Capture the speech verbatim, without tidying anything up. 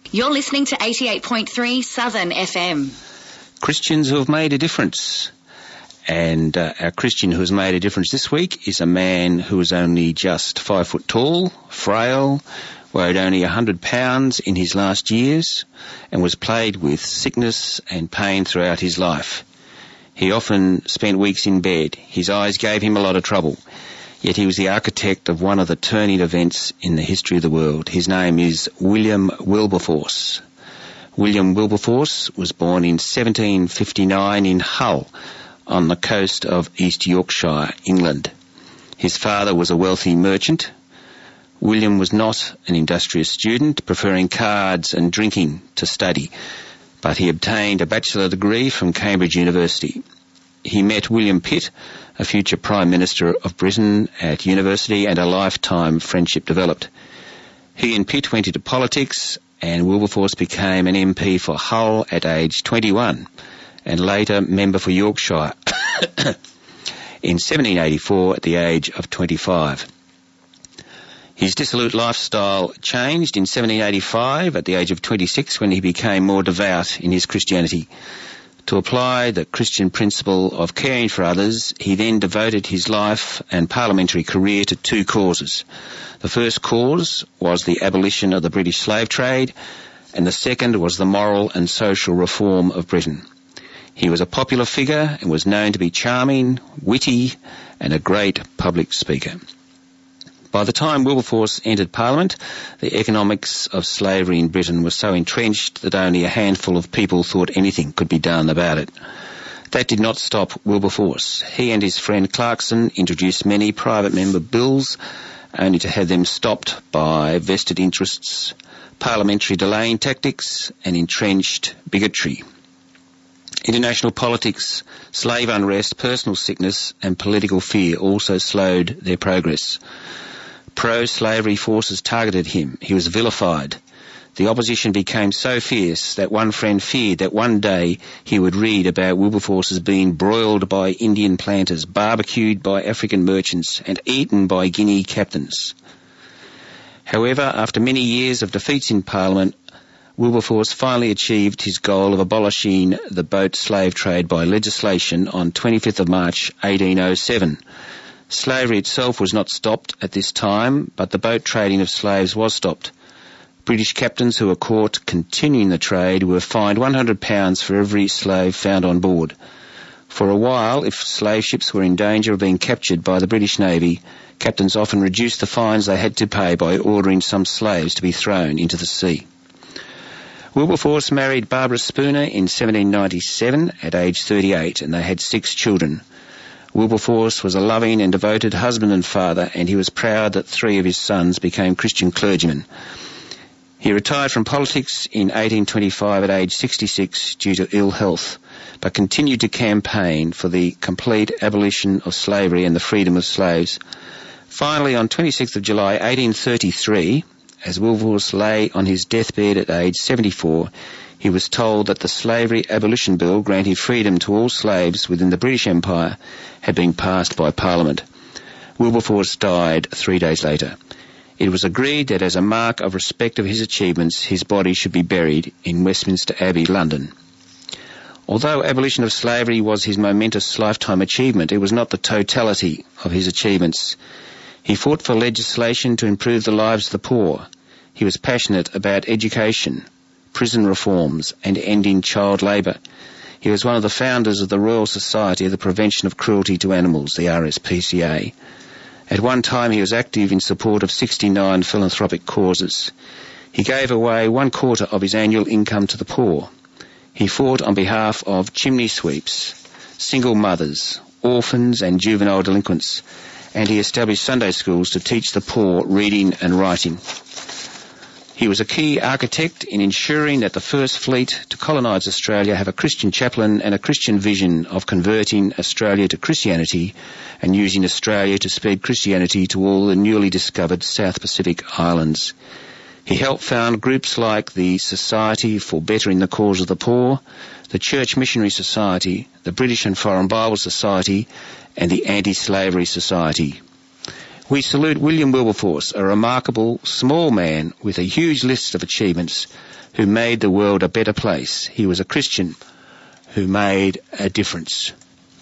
You're listening to eighty-eight point three Southern F M. Christians who have made a difference. And uh, our Christian who has made a difference this week is a man who is only just five foot tall, frail, weighed only one hundred pounds in his last years, and was plagued with sickness and pain throughout his life. He often spent weeks in bed. His eyes gave him a lot of trouble. Yet he was the architect of one of the turning events in the history of the world. His name is William Wilberforce. William Wilberforce was born in seventeen fifty-nine in Hull, on the coast of East Yorkshire, England. His father was a wealthy merchant. William was not an industrious student, preferring cards and drinking to study, but he obtained a bachelor degree from Cambridge University. He met William Pitt, a future Prime Minister of Britain, at university, and a lifetime friendship developed. He and Pitt went into politics, and Wilberforce became an M P for Hull at age twenty-one, and later member for Yorkshire in seventeen eighty-four at the age of twenty-five. His dissolute lifestyle changed in seventeen eighty-five at the age of twenty-six, when he became more devout in his Christianity. To apply the Christian principle of caring for others, he then devoted his life and parliamentary career to two causes. The first cause was the abolition of the British slave trade, and the second was the moral and social reform of Britain. He was a popular figure and was known to be charming, witty, and a great public speaker. By the time Wilberforce entered Parliament, the economics of slavery in Britain was so entrenched that only a handful of people thought anything could be done about it. That did not stop Wilberforce. He and his friend Clarkson introduced many private member bills, only to have them stopped by vested interests, parliamentary delaying tactics, and entrenched bigotry. International politics, slave unrest, personal sickness, and political fear also slowed their progress. Pro-slavery forces targeted him. He was vilified. The opposition became so fierce that one friend feared that one day he would read about Wilberforce as being broiled by Indian planters, barbecued by African merchants, and eaten by Guinea captains. However, after many years of defeats in Parliament, Wilberforce finally achieved his goal of abolishing the boat slave trade by legislation on twenty-fifth of March eighteen oh seven. Slavery itself was not stopped at this time, but the boat trading of slaves was stopped. British captains who were caught continuing the trade were fined one hundred pounds for every slave found on board. For a while, if slave ships were in danger of being captured by the British Navy, captains often reduced the fines they had to pay by ordering some slaves to be thrown into the sea. Wilberforce married Barbara Spooner in seventeen ninety-seven at age thirty-eight, and they had six children. Wilberforce was a loving and devoted husband and father, and he was proud that three of his sons became Christian clergymen. He retired from politics in eighteen twenty-five at age sixty-six due to ill health, but continued to campaign for the complete abolition of slavery and the freedom of slaves. Finally, on twenty-sixth of July eighteen thirty-three, as Wilberforce lay on his deathbed at age seventy-four, he was told that the Slavery Abolition Bill granting freedom to all slaves within the British Empire had been passed by Parliament. Wilberforce died three days later. It was agreed that as a mark of respect of his achievements, his body should be buried in Westminster Abbey, London. Although abolition of slavery was his momentous lifetime achievement, it was not the totality of his achievements. He fought for legislation to improve the lives of the poor. He was passionate about education, prison reforms, and ending child labour. He was one of the founders of the Royal Society of the Prevention of Cruelty to Animals, the R S P C A. At one time he was active in support of sixty-nine philanthropic causes. He gave away one quarter of his annual income to the poor. He fought on behalf of chimney sweeps, single mothers, orphans and juvenile delinquents, and he established Sunday schools to teach the poor reading and writing. He was a key architect in ensuring that the first fleet to colonise Australia have a Christian chaplain and a Christian vision of converting Australia to Christianity and using Australia to spread Christianity to all the newly discovered South Pacific islands. He helped found groups like the Society for Bettering the Cause of the Poor, the Church Missionary Society, the British and Foreign Bible Society, and the Anti-Slavery Society. We salute William Wilberforce, a remarkable small man with a huge list of achievements who made the world a better place. He was a Christian who made a difference.